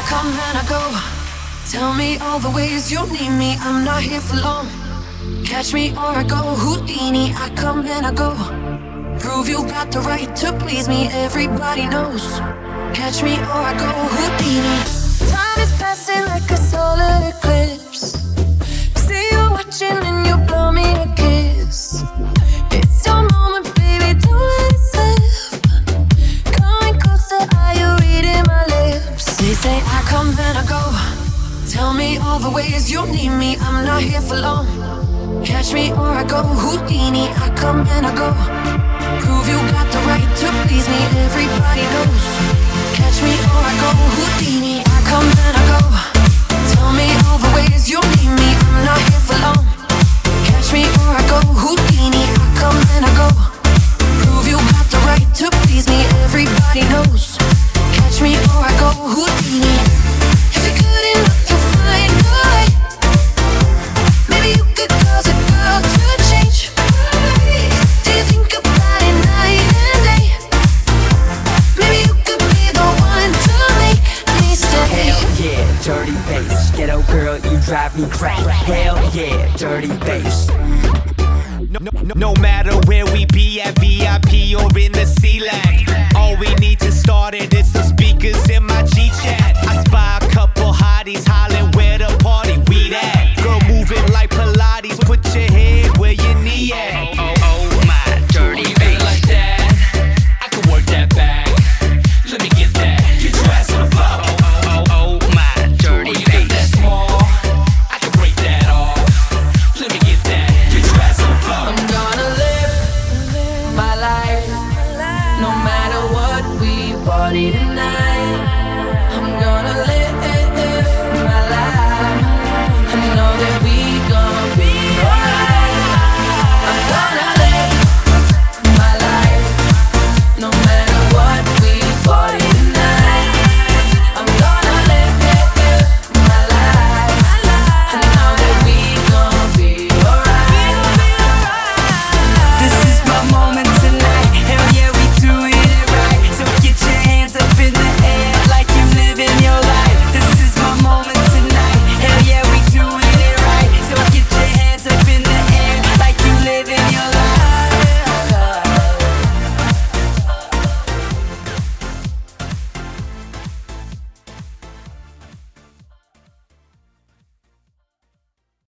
come and I go. Tell me all the ways you need me. I'm not here for long. Catch me or I go Houdini. I come and I go. Prove you got the right to please me. Everybody knows. Catch me or I go Houdini. Time is passing like a solar eclipse. See you watching and you blow me a kiss. It's your moment, baby, don't let it slip. Coming closer, are you reading my lips? They say I come and I go. Tell me all the ways you need me. I'm not here for long. Catch me or I go Houdini. I come and I go. Prove you got the right to please me. Everybody knows. Catch me or I go Houdini. I come and I go. Tell me all the ways you need me. I'm not here for long. Catch me or I go Houdini. I come and I go. Prove you got the right to please me. Everybody knows. Catch me or I go Houdini. If you're good enough, you'll find a way. Maybe you could cause a girl to change. Do you think about it night and day? Maybe you could be the one to make me stay. Hell yeah, dirty bass. Ghetto girl, you drive me crazy. Hell yeah, dirty bass. No matter where we be at VIP or in the C-Lag, all we need to start it is some speakers in my G-Chat.